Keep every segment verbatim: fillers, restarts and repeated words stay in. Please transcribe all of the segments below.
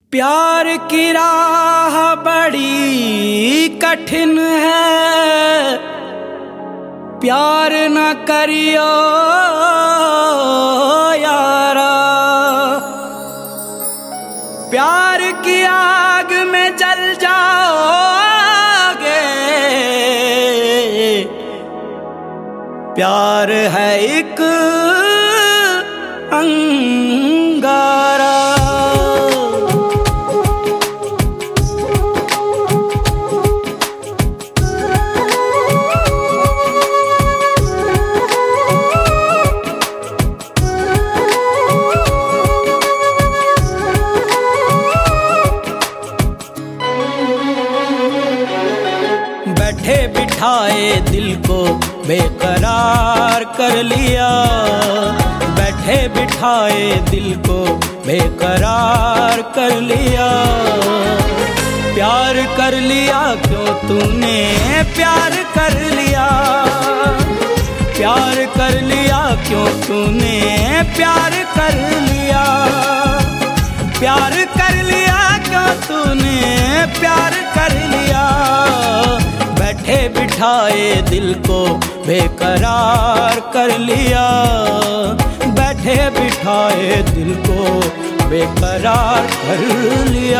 प्यार की राह बड़ी कठिन है, प्यार न करियो यारा। प्यार की आग में जल जाओगे, प्यार है एक अंगारा। बैठे बिठाए दिल को बेकरार कर लिया, बैठे बिठाए दिल को बेकरार कर लिया। प्यार कर लिया क्यों तूने प्यार कर लिया, प्यार कर लिया क्यों तूने प्यार कर लिया। प्यार कर लिया क्यों तूने प्यार कर लिया। बैठे बिठाए दिल को बेकरार कर लिया, बैठे बिठाए दिल को बेकरार कर लिया।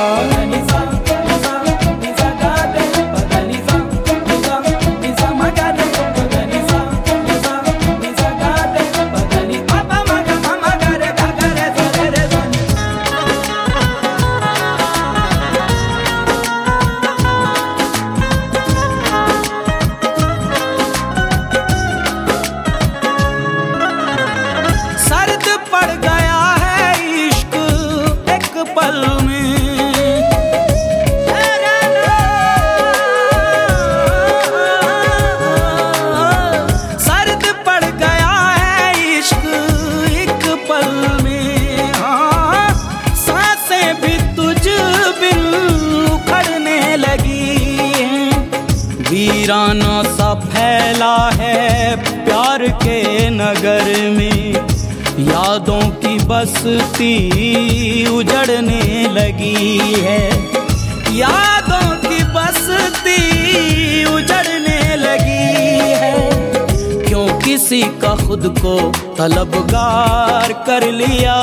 वीराना सा फैला है प्यार के नगर में, यादों की बस्ती उजड़ने लगी है। यादों की बस्ती उजड़ने लगी है, क्यों किसी का खुद को तलबगार कर लिया।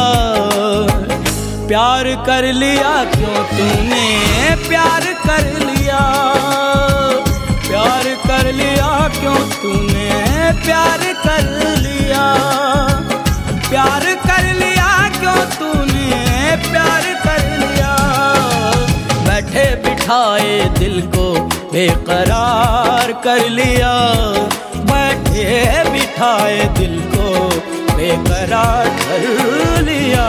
प्यार कर लिया क्यों तूने प्यार कर लिया, प्यार कर लिया क्यों तूने प्यार कर लिया। प्यार कर लिया क्यों तूने प्यार कर लिया। बैठे बिठाए दिल को बेकरार कर लिया, बैठे बिठाए दिल को बेकरार कर लिया।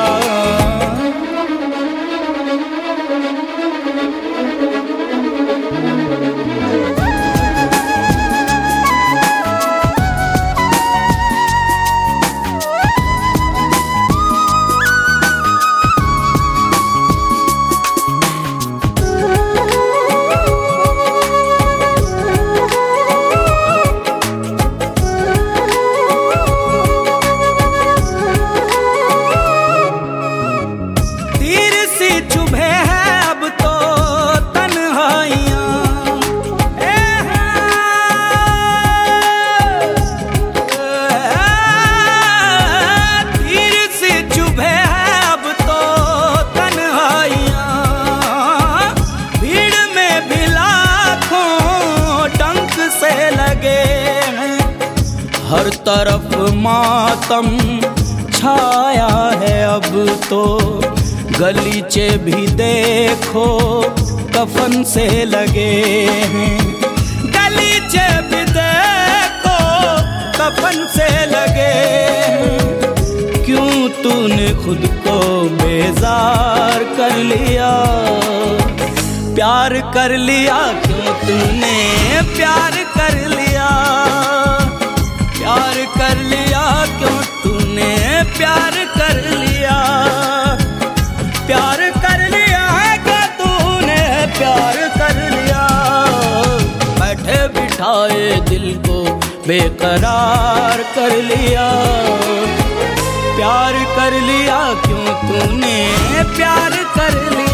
हर तरफ मातम छाया है अब तो, गलीचे भी देखो कफन से लगे हैं। गलीचे भी देखो कफन से लगे हैं। क्यों तूने खुद को बेजार कर लिया। प्यार कर लिया क्यों तूने प्यार कर लिया। प्यार कर लिया क्यों तूने प्यार कर लिया। प्यार कर लिया क्या तूने प्यार कर लिया। बैठे बिठाए दिल को बेकरार कर लिया, प्यार कर लिया क्यों तूने प्यार कर लिया।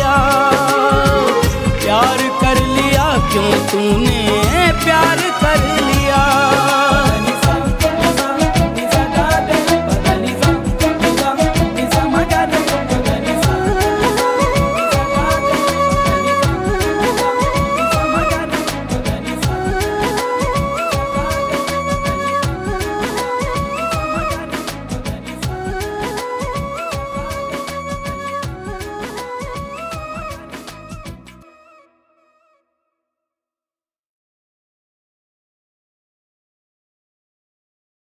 तूने प्यार